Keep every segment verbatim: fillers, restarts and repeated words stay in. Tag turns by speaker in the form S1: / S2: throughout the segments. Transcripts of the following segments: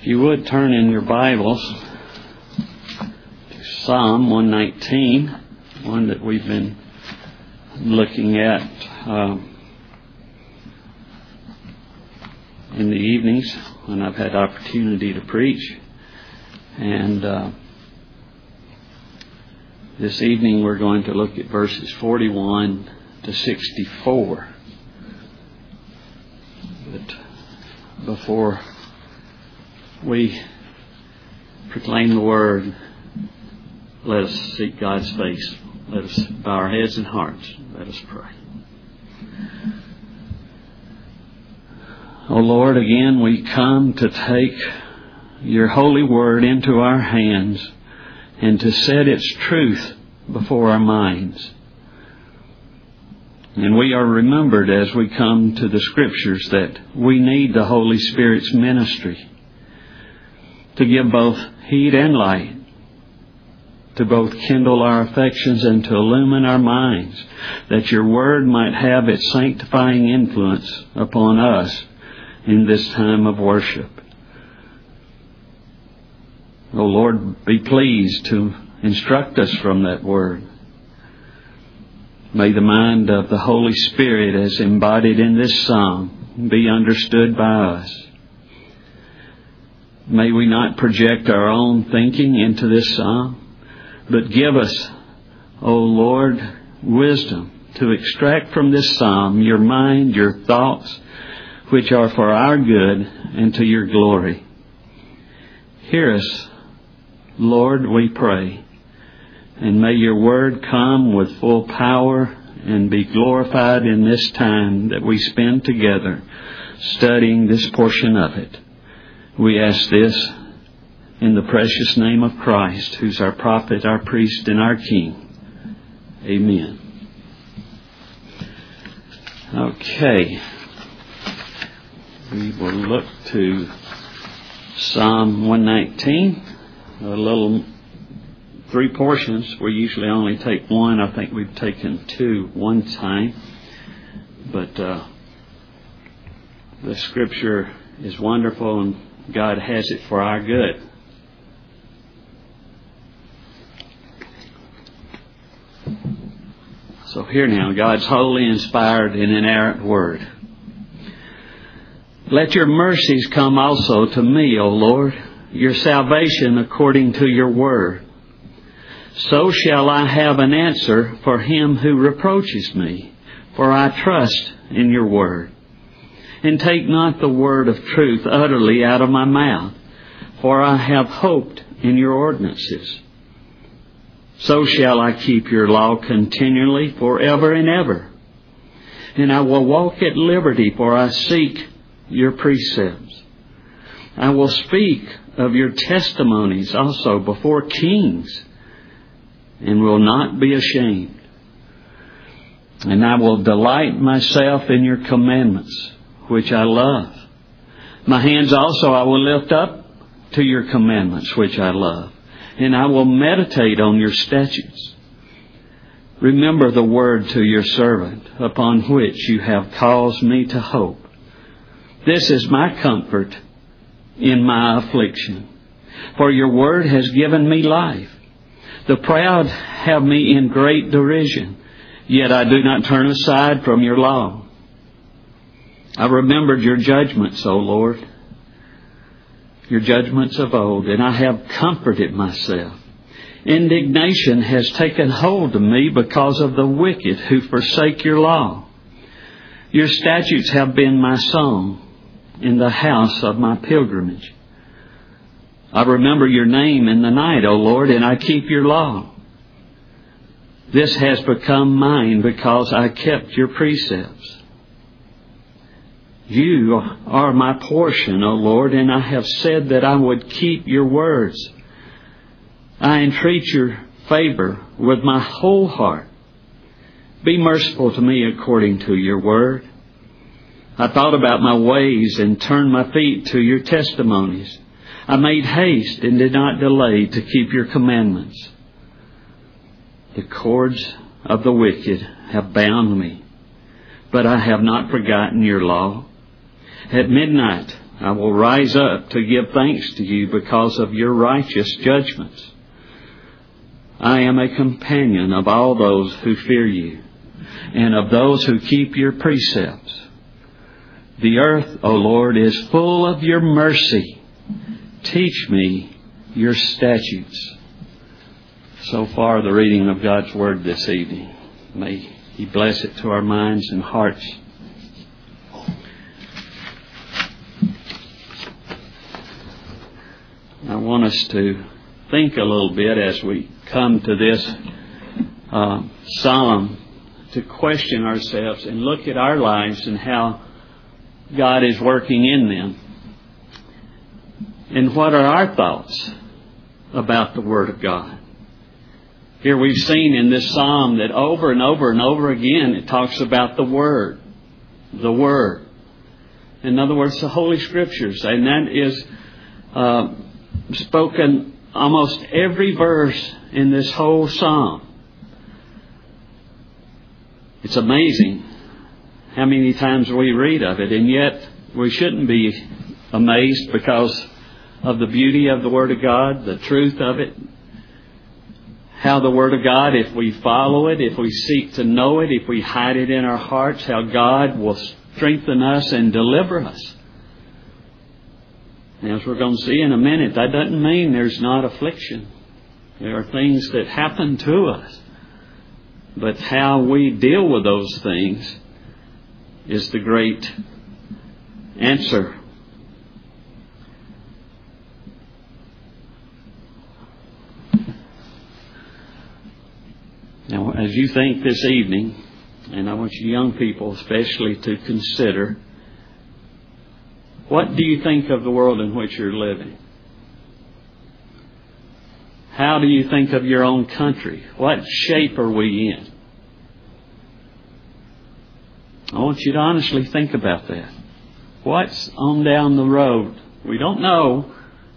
S1: If you would turn in your Bibles to Psalm one nineteen, one that we've been looking at um, in the evenings when I've had opportunity to preach. And uh, this evening we're going to look at verses forty-one to sixty-four. But before we proclaim the Word, let us seek God's face. Let us bow our heads and hearts. Let us pray. O Lord, again we come to take your holy Word into our hands and to set its truth before our minds. And we are remembered as we come to the Scriptures that we need the Holy Spirit's ministry to give both heat and light, to both kindle our affections and to illumine our minds, that your Word might have its sanctifying influence upon us in this time of worship. O Lord, be pleased to instruct us from that Word. May the mind of the Holy Spirit as embodied in this psalm be understood by us. May we not project our own thinking into this psalm, but give us, O Lord, wisdom to extract from this psalm your mind, your thoughts, which are for our good and to your glory. Hear us, Lord, we pray, and may your word come with full power and be glorified in this time that we spend together studying this portion of it. We ask this in the precious name of Christ, who's our prophet, our priest, and our king. Amen. Okay. We will look to Psalm one nineteen. A little, three portions. We usually only take one. I think we've taken two one time. But uh, the Scripture is wonderful and God has it for our good. So here now, God's holy, inspired, and inerrant Word. Let your mercies come also to me, O Lord, your salvation according to your word. So shall I have an answer for him who reproaches me, for I trust in your word. And take not the word of truth utterly out of my mouth, for I have hoped in your ordinances. So shall I keep your law continually forever and ever. And I will walk at liberty, for I seek your precepts. I will speak of your testimonies also before kings, and will not be ashamed. And I will delight myself in your commandments, which I love. My hands also I will lift up to your commandments, which I love. And I will meditate on your statutes. Remember the word to your servant, upon which you have caused me to hope. This is my comfort in my affliction. For your word has given me life. The proud have me in great derision, yet I do not turn aside from your law. I remembered your judgments, O Lord, your judgments of old, and I have comforted myself. Indignation has taken hold of me because of the wicked who forsake your law. Your statutes have been my song in the house of my pilgrimage. I remember your name in the night, O Lord, and I keep your law. This has become mine because I kept your precepts. You are my portion, O Lord, and I have said that I would keep your words. I entreat your favor with my whole heart. Be merciful to me according to your word. I thought about my ways and turned my feet to your testimonies. I made haste and did not delay to keep your commandments. The cords of the wicked have bound me, but I have not forgotten your law. At midnight I will rise up to give thanks to you because of your righteous judgments. I am a companion of all those who fear you, and of those who keep your precepts. The earth, O Lord, is full of your mercy. Teach me your statutes. So far, the reading of God's Word this evening. May He bless it to our minds and hearts. I want us to think a little bit as we come to this uh, psalm, to question ourselves and look at our lives and how God is working in them. And what are our thoughts about the Word of God? Here we've seen in this psalm that over and over and over again it talks about the Word. The Word. In other words, the Holy Scriptures. And that is uh, spoken almost every verse in this whole psalm. It's amazing how many times we read of it, and yet we shouldn't be amazed because of the beauty of the Word of God, the truth of it. How the Word of God, if we follow it, if we seek to know it, if we hide it in our hearts, how God will strengthen us and deliver us. And as we're going to see in a minute, that doesn't mean there's not affliction. There are things that happen to us. But how we deal with those things is the great answer. Now, as you think this evening, and I want you young people especially to consider, what do you think of the world in which you're living? How do you think of your own country? What shape are we in? I want you to honestly think about that. What's on down the road? We don't know.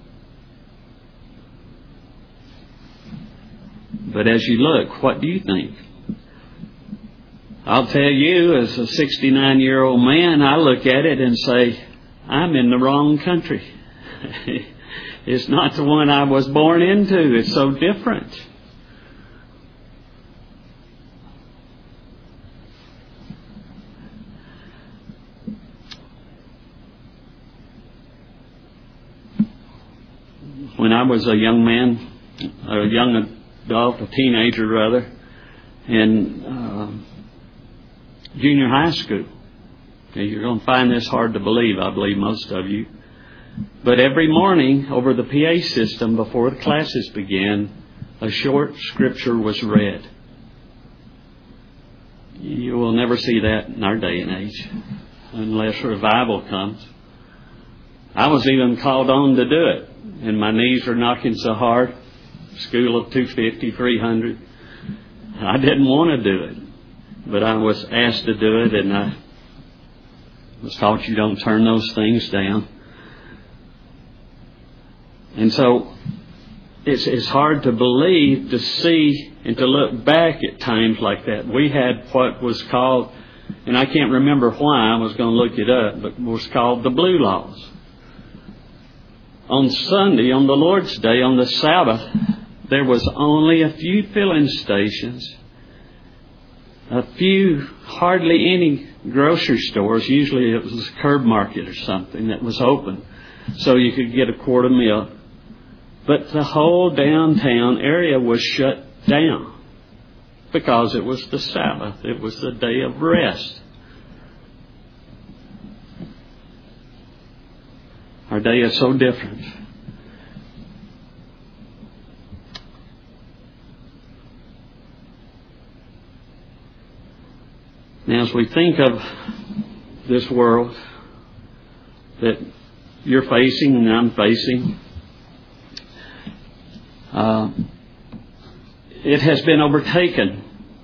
S1: But as you look, what do you think? I'll tell you, as a sixty-nine-year-old man, I look at it and say, I'm in the wrong country. It's not the one I was born into. It's so different. When I was a young man, a young adult, a teenager rather, in uh, junior high school. Now, you're going to find this hard to believe, I believe most of you. But every morning over the P A system before the classes began, a short scripture was read. You will never see that in our day and age unless revival comes. I was even called on to do it, and my knees were knocking so hard. School of two fifty, three hundred. I didn't want to do it, but I was asked to do it, and I was taught you don't turn those things down. And so it's, it's hard to believe, to see, and to look back at times like that. We had what was called, and I can't remember why, I was going to look it up, but it was called the Blue Laws. On Sunday, on the Lord's Day, on the Sabbath, there was only a few filling stations, a few, hardly any grocery stores. Usually it was a curb market or something that was open, so you could get a quart of milk. But the whole downtown area was shut down because it was the Sabbath. It was the day of rest. Our day is so different. Now, as we think of this world that you're facing and I'm facing, uh, it has been overtaken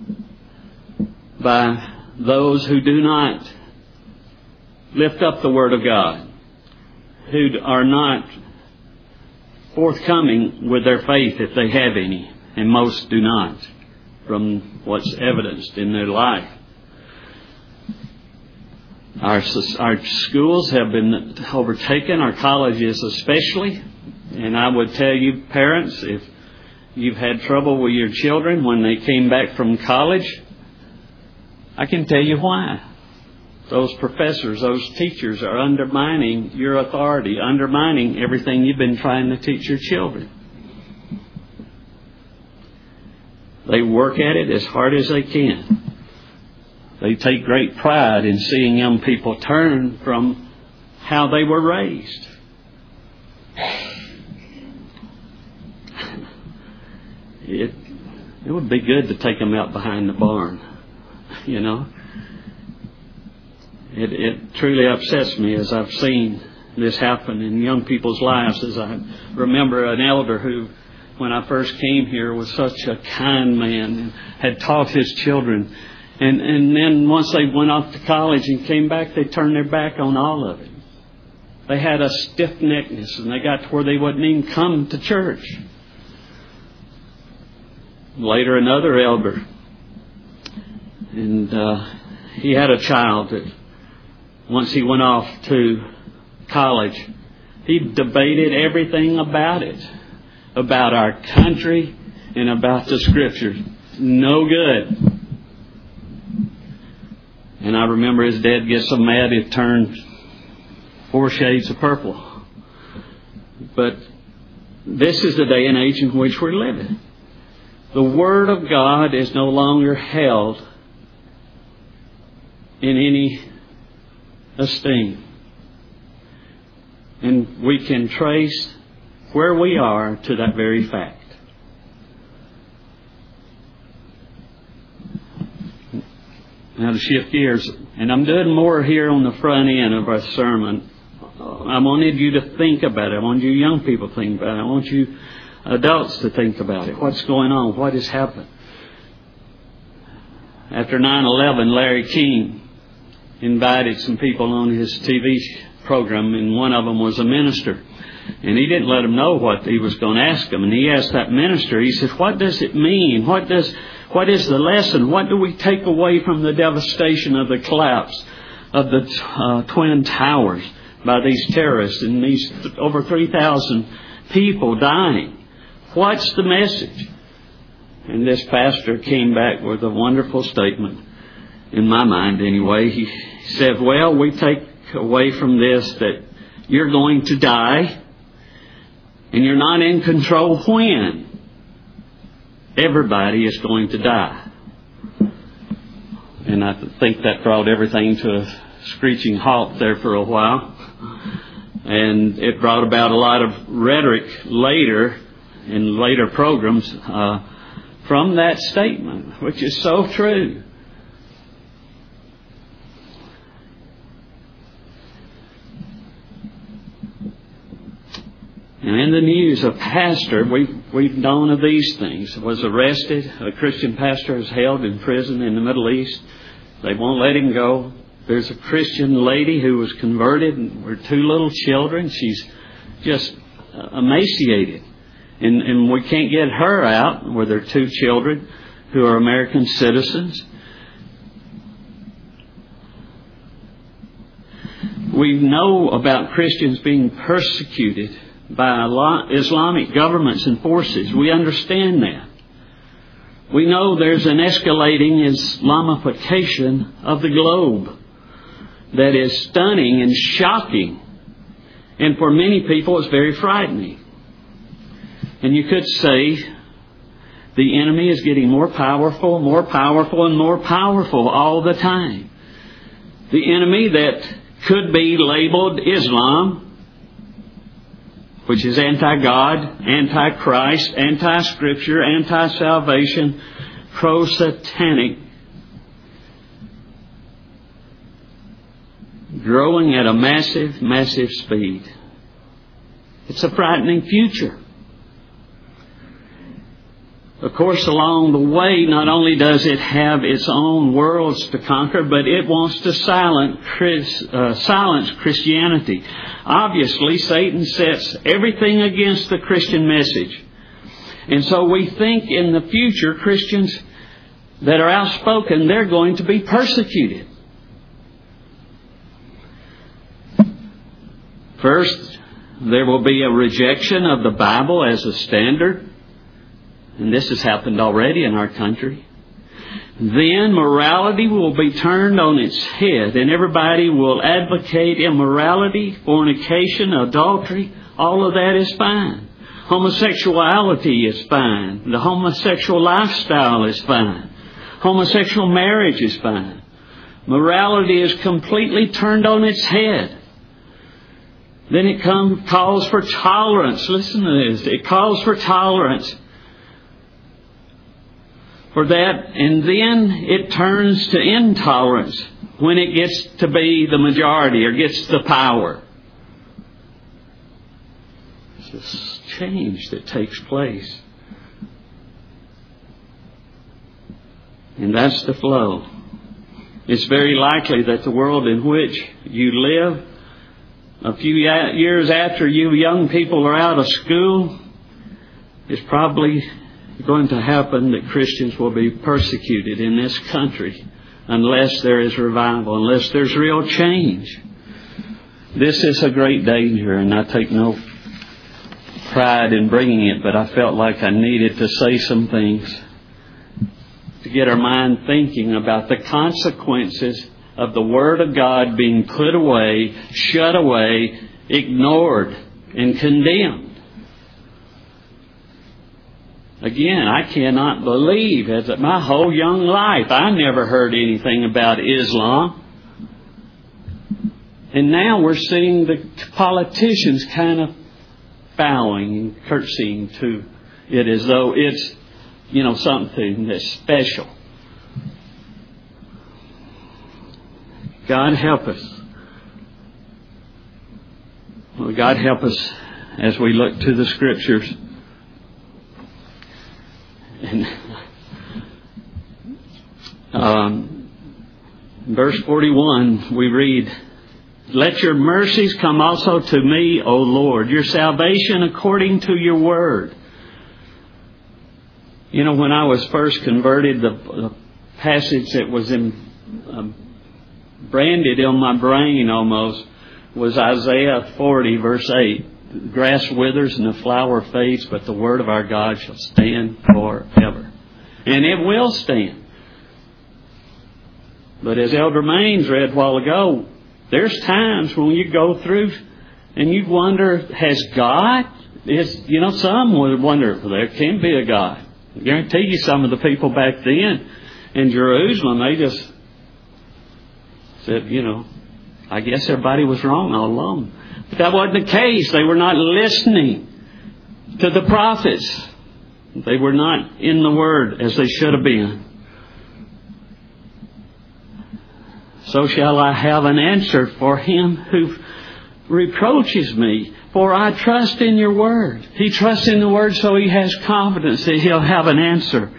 S1: by those who do not lift up the Word of God, who are not forthcoming with their faith if they have any, and most do not, from what's evidenced in their life. Our, our schools have been overtaken, our colleges especially. And I would tell you, parents, if you've had trouble with your children when they came back from college, I can tell you why. Those professors, those teachers are undermining your authority, undermining everything you've been trying to teach your children. They work at it as hard as they can. They take great pride in seeing young people turn from how they were raised. It, it would be good to take them out behind the barn, you know. It, it truly upsets me as I've seen this happen in young people's lives. As I remember an elder who, when I first came here, was such a kind man and had taught his children. And, and then once they went off to college and came back, they turned their back on all of it. They had a stiff-neckedness, and they got to where they wouldn't even come to church. Later, another elder, and uh, he had a child that once he went off to college, he debated everything about it, about our country and about the Scriptures. No good. And I remember his dad gets so mad it turned four shades of purple. But this is the day and age in which we're living. The Word of God is no longer held in any esteem. And we can trace where we are to that very fact. Now to shift gears, and I'm doing more here on the front end of our sermon. I wanted you to think about it. I want you young people to think about it. I want you adults to think about it. What's going on? What has happened? After nine eleven, Larry King invited some people on his T V program, and one of them was a minister. And he didn't let them know what he was going to ask them. And he asked that minister, he said, what does it mean? What does, what is the lesson? What do we take away from the devastation of the collapse of the uh, Twin Towers by these terrorists and these over three thousand people dying? What's the message? And this pastor came back with a wonderful statement, in my mind anyway. He said, well, we take away from this that you're going to die, and you're not in control when. Everybody is going to die. And I think that brought everything to a screeching halt there for a while. And it brought about a lot of rhetoric later, in later programs, uh, from that statement, which is so true. And in the news, a pastor, we've, we've known of these things, was arrested. A Christian pastor is held in prison in the Middle East. They won't let him go. There's a Christian lady who was converted and with two little children. She's just emaciated. And, and we can't get her out with her two children who are American citizens. We know about Christians being persecuted by Islamic governments and forces. We understand that. We know there's an escalating Islamification of the globe that is stunning and shocking. And for many people, it's very frightening. And you could say the enemy is getting more powerful, more powerful, and more powerful all the time. The enemy that could be labeled Islam, which is anti-God, anti-Christ, anti-Scripture, anti-salvation, pro-satanic, growing at a massive, massive speed. It's a frightening future. Of course, along the way, not only does it have its own worlds to conquer, but it wants to silence, Chris, uh, silence Christianity. Obviously, Satan sets everything against the Christian message. And so we think in the future, Christians that are outspoken, they're going to be persecuted. First, there will be a rejection of the Bible as a standard. And this has happened already in our country. Then morality will be turned on its head, and everybody will advocate immorality, fornication, adultery. All of that is fine. Homosexuality is fine. The homosexual lifestyle is fine. Homosexual marriage is fine. Morality is completely turned on its head. Then it comes, calls for tolerance. Listen to this. It calls for tolerance for that, and then it turns to intolerance when it gets to be the majority or gets the power. It's this change that takes place. And that's the flow. It's very likely that the world in which you live, a few years after you young people are out of school, is probably going to happen that Christians will be persecuted in this country unless there is revival, unless there's real change. This is a great danger, and I take no pride in bringing it, but I felt like I needed to say some things to get our mind thinking about the consequences of the Word of God being put away, shut away, ignored, and condemned. Again, I cannot believe that my whole young life I never heard anything about Islam. And now we're seeing the politicians kind of bowing and curtsying to it as though it's, you know, something that's special. God help us. Well, God help us as we look to the Scriptures. And um, verse forty-one, we read, "Let your mercies come also to me, O Lord, your salvation according to your word." You know, when I was first converted, the, the passage that was in, um, branded on my brain almost was Isaiah forty, verse eight. "The grass withers and the flower fades, but the word of our God shall stand forever." And it will stand. But as Elder Maines read a while ago, there's times when you go through and you wonder, has God? Is, you know, some would wonder, well, there can be a God. I guarantee you some of the people back then in Jerusalem, they just said, you know, I guess everybody was wrong all along. But that wasn't the case. They were not listening to the prophets. They were not in the Word as they should have been. "So shall I have an answer for him who reproaches me, for I trust in your Word." He trusts in the Word, so he has confidence that he'll have an answer.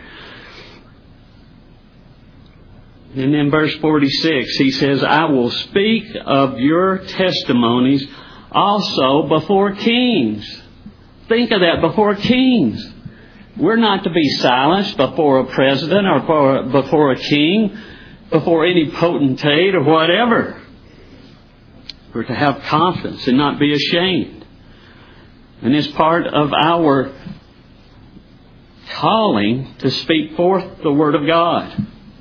S1: And in verse forty-six, he says, "I will speak of your testimonies also before kings." Think of that, before kings. We're not to be silenced before a president or before a king, before any potentate or whatever. We're to have confidence and not be ashamed. And it's part of our calling to speak forth the Word of God.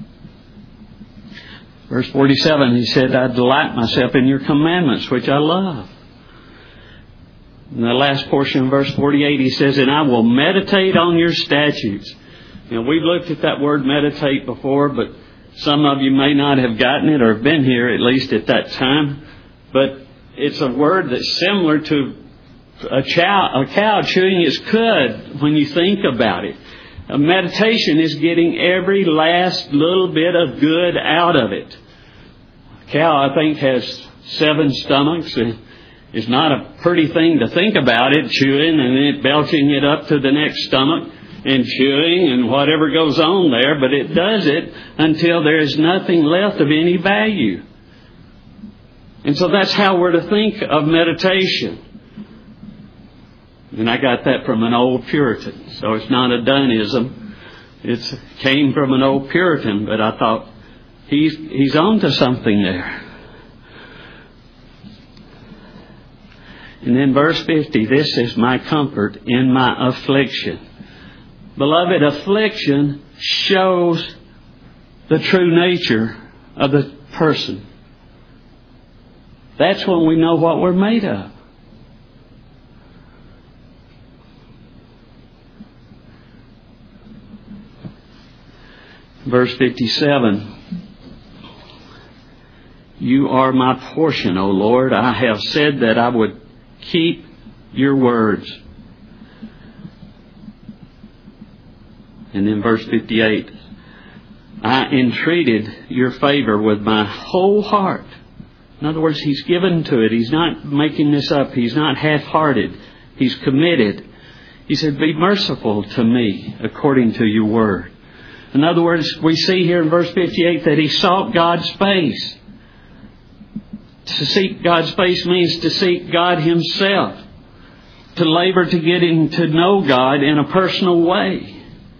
S1: Verse forty-seven, he said, "I delight myself in your commandments, which I love." In the last portion of verse forty-eight, he says, "And I will meditate on your statutes." Now, we've looked at that word meditate before, but some of you may not have gotten it or been here at least at that time. But it's a word that's similar to a cow, a cow chewing its cud when you think about it. A meditation is getting every last little bit of good out of it. A cow, I think, has seven stomachs, and it's not a pretty thing to think about it, chewing and then belching it up to the next stomach and chewing and whatever goes on there, but it does it until there is nothing left of any value. And so that's how we're to think of meditation. And I got that from an old Puritan, so it's not a Dunism. It came from an old Puritan, but I thought, he's, he's on to something there. And then verse fifty, this is my comfort in my affliction. Beloved, affliction shows the true nature of the person. That's when we know what we're made of. Verse fifty-seven. You are my portion, O Lord. I have said that I would keep your words. And then verse fifty-eight. I entreated your favor with my whole heart. In other words, he's given to it. He's not making this up. He's not half-hearted. He's committed. He said, be merciful to me according to your word. In other words, we see here in verse fifty-eight that he sought God's face. To seek God's face means to seek God himself. To labor to get him to know God in a personal way.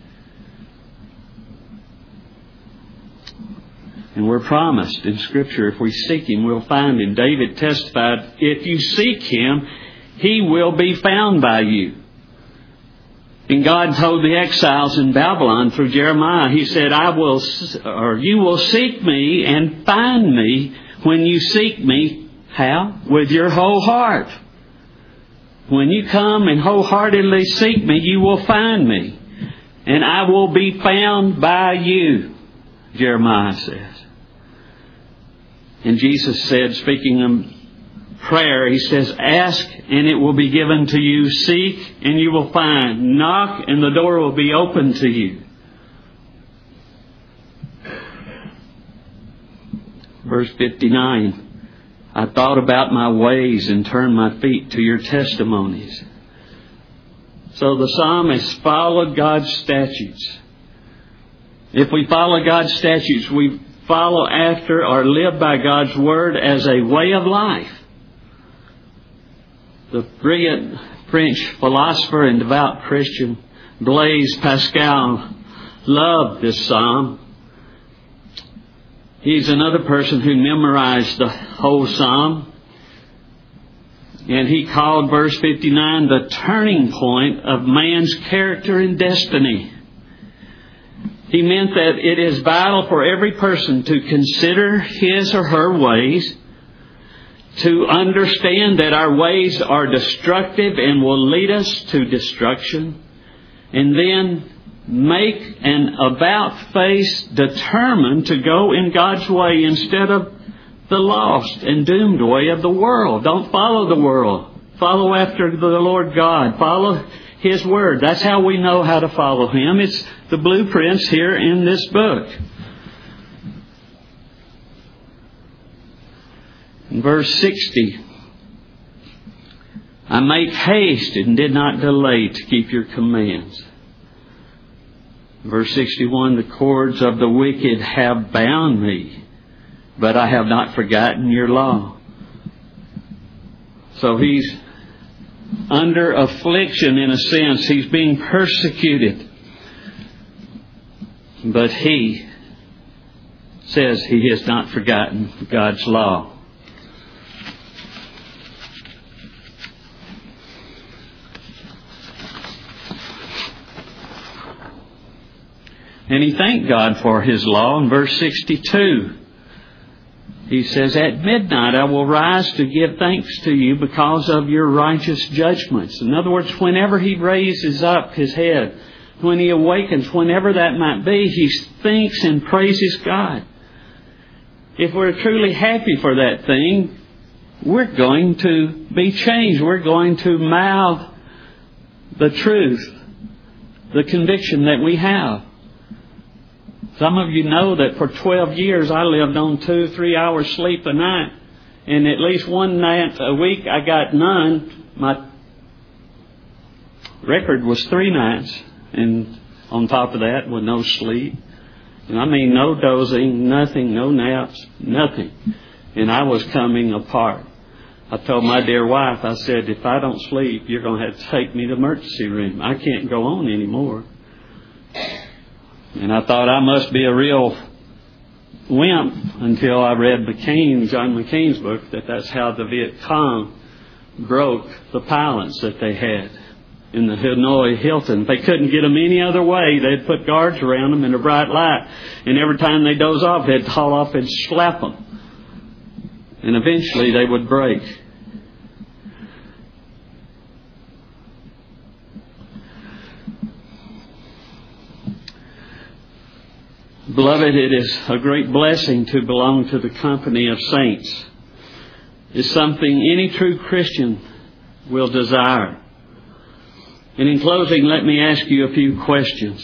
S1: And we're promised in Scripture, if we seek him, we'll find him. David testified, if you seek him, he will be found by you. And God told the exiles in Babylon through Jeremiah, he said, I will, or you will seek me and find me when you seek me. How? With your whole heart. When you come and wholeheartedly seek me, you will find me. And I will be found by you, Jeremiah says. And Jesus said, speaking of prayer, he says, ask and it will be given to you. Seek and you will find. Knock and the door will be open to you. Verse fifty-nine. I thought about my ways and turned my feet to your testimonies. So the psalmist followed God's statutes. If we follow God's statutes, we follow after or live by God's word as a way of life. The brilliant French philosopher and devout Christian Blaise Pascal loved this psalm. He's another person who memorized the whole psalm. And he called verse fifty-nine the turning point of man's character and destiny. He meant that it is vital for every person to consider his or her ways, to understand that our ways are destructive and will lead us to destruction, and then make an about-face determined to go in God's way instead of the lost and doomed way of the world. Don't follow the world. Follow after the Lord God. Follow his word. That's how we know how to follow him. It's the blueprints here in this book. In verse sixty, I make haste and did not delay to keep your commands. Verse sixty-one, the cords of the wicked have bound me, but I have not forgotten your law. So he's under affliction in a sense. He's being persecuted. But he says he has not forgotten God's law. And he thanked God for his law in verse sixty-two. He says, at midnight I will rise to give thanks to you because of your righteous judgments. In other words, whenever he raises up his head, when he awakens, whenever that might be, he thinks and praises God. If we're truly happy for that thing, we're going to be changed. We're going to mouth the truth, the conviction that we have. Some of you know that for twelve years I lived on two, three hours sleep a night. And at least one night a week I got none. My record was three nights. And on top of that, with no sleep. And I mean no dozing, nothing, no naps, nothing. And I was coming apart. I told my dear wife, I said, if I don't sleep, you're going to have to take me to the emergency room. I can't go on anymore. And I thought I must be a real wimp until I read McCain, John McCain's book, that that's how the Viet Cong broke the pilots that they had in the Hanoi Hilton. They couldn't get them any other way. They'd put guards around them in a bright light. And every time they doze off, they'd haul off and slap them. And eventually they would break. Beloved, it is a great blessing to belong to the company of saints. It's something any true Christian will desire. And in closing, let me ask you a few questions.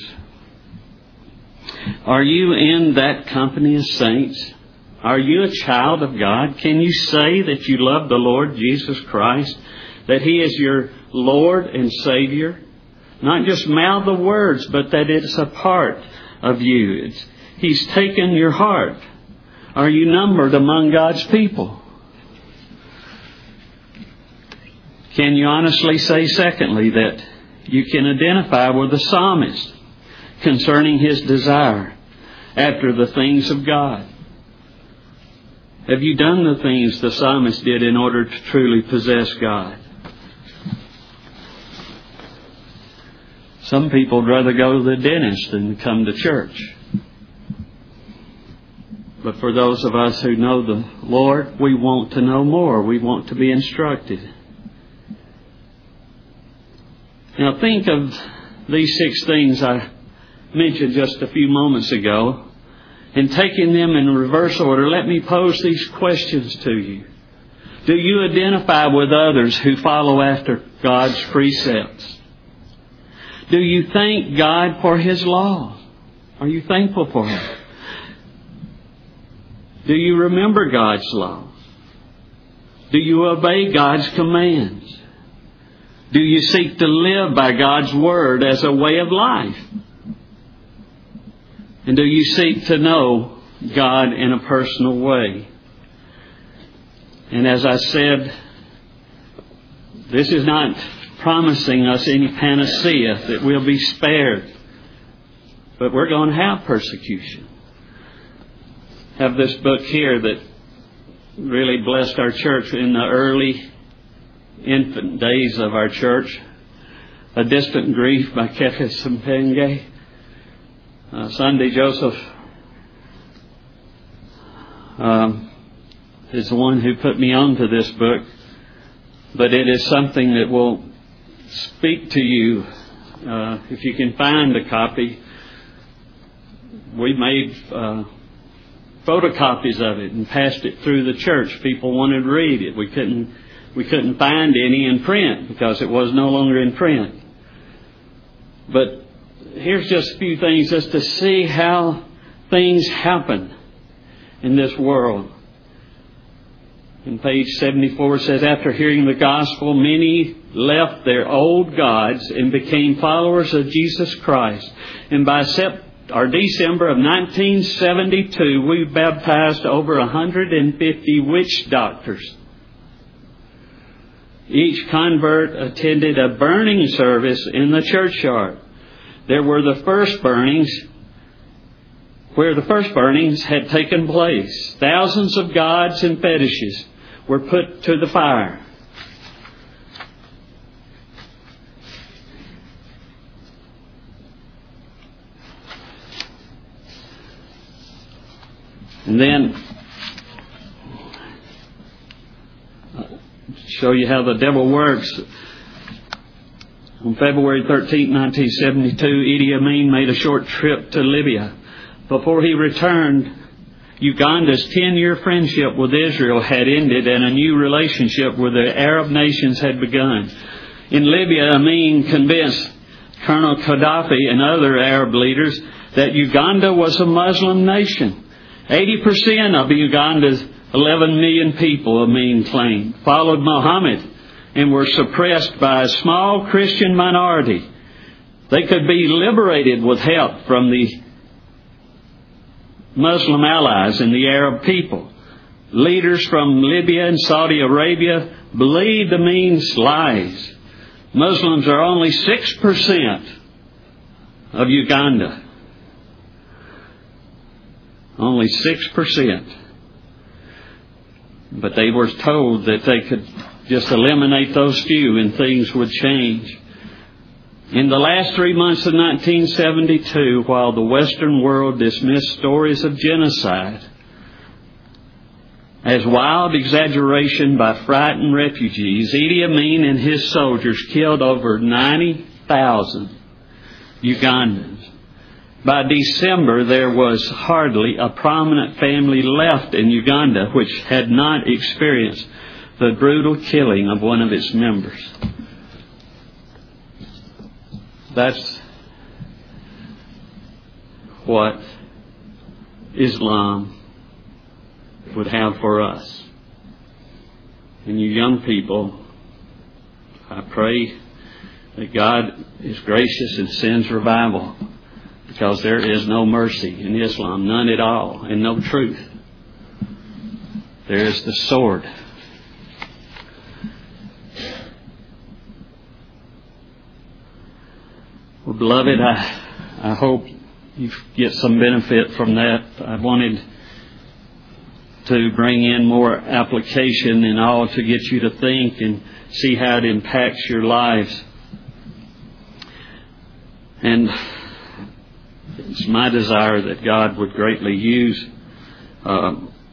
S1: Are you in that company of saints? Are you a child of God? Can you say that you love the Lord Jesus Christ? That He is your Lord and Savior? Not just mouth the words, but that it's a part of you. It's, He's taken your heart. Are you numbered among God's people? Can you honestly say, secondly, that you can identify with the psalmist concerning his desire after the things of God? Have you done the things the psalmist did in order to truly possess God? Some people would rather go to the dentist than come to church. But for those of us who know the Lord, we want to know more. We want to be instructed. Now think of these six things I mentioned just a few moments ago. And taking them in reverse order, let me pose these questions to you. Do you identify with others who follow after God's precepts? Do you thank God for His law? Are you thankful for Him? Do you remember God's law? Do you obey God's commands? Do you seek to live by God's Word as a way of life? And do you seek to know God in a personal way? And as I said, this is not promising us any panacea that we'll be spared. But we're going to have persecution. I have this book here that really blessed our church in the early infant days of our church. A Distant Grief by Kefa Simpenge. Uh, Sunday Joseph um, is the one who put me on to this book. But it is something that will speak to you. Uh, if you can find a copy, we made uh, photocopies of it and passed it through the church. People wanted to read it. We couldn't, we couldn't find any in print because it was no longer in print. But here's just a few things just to see how things happen in this world. In page seventy-four it says, after hearing the gospel, many left their old gods and became followers of Jesus Christ. And by September or December of nineteen seventy-two, we baptized over one hundred fifty witch doctors. Each convert attended a burning service in the churchyard. There were the first burnings, where the first burnings had taken place. Thousands of gods and fetishes were put to the fire. And then, I'll show you how the devil works. On February thirteenth, nineteen seventy-two, Idi Amin made a short trip to Libya. Before he returned, Uganda's ten-year friendship with Israel had ended and a new relationship with the Arab nations had begun. In Libya, Amin convinced Colonel Gaddafi and other Arab leaders that Uganda was a Muslim nation. eighty percent of Uganda's eleven million people, Amin claimed, followed Muhammad and were suppressed by a small Christian minority. They could be liberated with help from the Muslim allies and the Arab people. Leaders from Libya and Saudi Arabia believed Amin's lies. Muslims are only six percent of Uganda. Only six percent. But they were told that they could Just eliminate those few and things would change. In the last three months of nineteen seventy-two, while the Western world dismissed stories of genocide as wild exaggeration by frightened refugees, Idi Amin and his soldiers killed over ninety thousand Ugandans. By December, there was hardly a prominent family left in Uganda which had not experienced the brutal killing of one of its members. That's what Islam would have for us. And you young people, I pray that God is gracious and sends revival, because there is no mercy in Islam, none at all, and no truth. There is the sword. Well, beloved, I, I hope you get some benefit from that. I wanted to bring in more application and all to get you to think and see how it impacts your lives. And it's my desire that God would greatly use uh,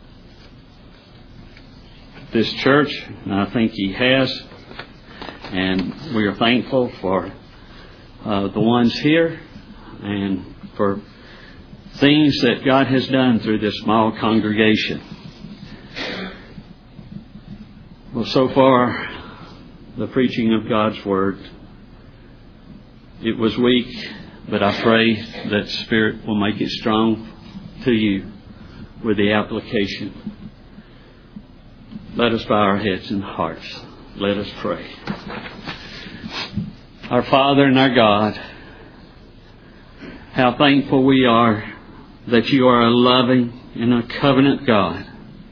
S1: this church, and I think He has. And we are thankful for uh, the ones here and for things that God has done through this small congregation. Well, so far, the preaching of God's Word, it was weak, but I pray that Spirit will make it strong to you with the application. Let us bow our heads and hearts. Let us pray. Our Father and our God, how thankful we are that you are a loving and a covenant God.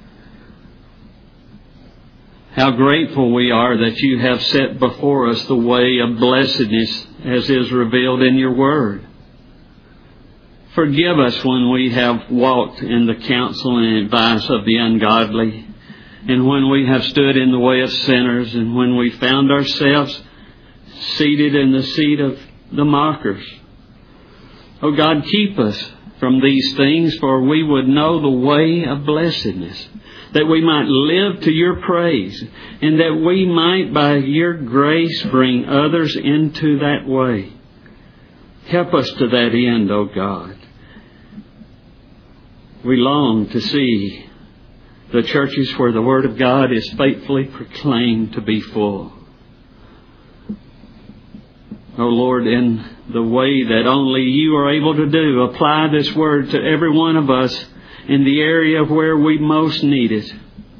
S1: How grateful we are that you have set before us the way of blessedness as is revealed in your Word. Forgive us when we have walked in the counsel and advice of the ungodly, and when we have stood in the way of sinners, and when we found ourselves seated in the seat of the mockers. Oh God, keep us from these things, for we would know the way of blessedness, that we might live to your praise, and that we might by your grace bring others into that way. Help us to that end, O God. We long to see the churches where the Word of God is faithfully proclaimed to be full. O Lord, in the way that only you are able to do, apply this Word to every one of us in the area where we most need it.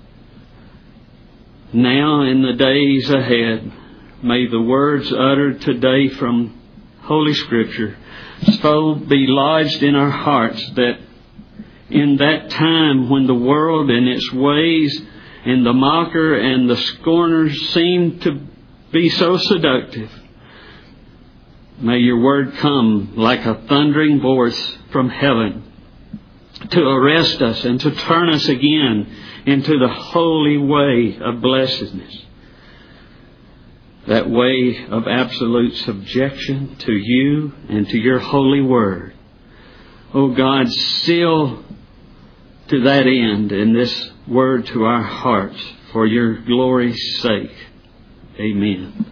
S1: Now, in the days ahead, may the words uttered today from Holy Scripture so be lodged in our hearts that in that time when the world and its ways and the mocker and the scorners seem to be so seductive, may your word come like a thundering voice from heaven to arrest us and to turn us again into the holy way of blessedness. That way of absolute subjection to you and to your holy word. Oh God, seal to that end in this word to our hearts for your glory's sake. Amen.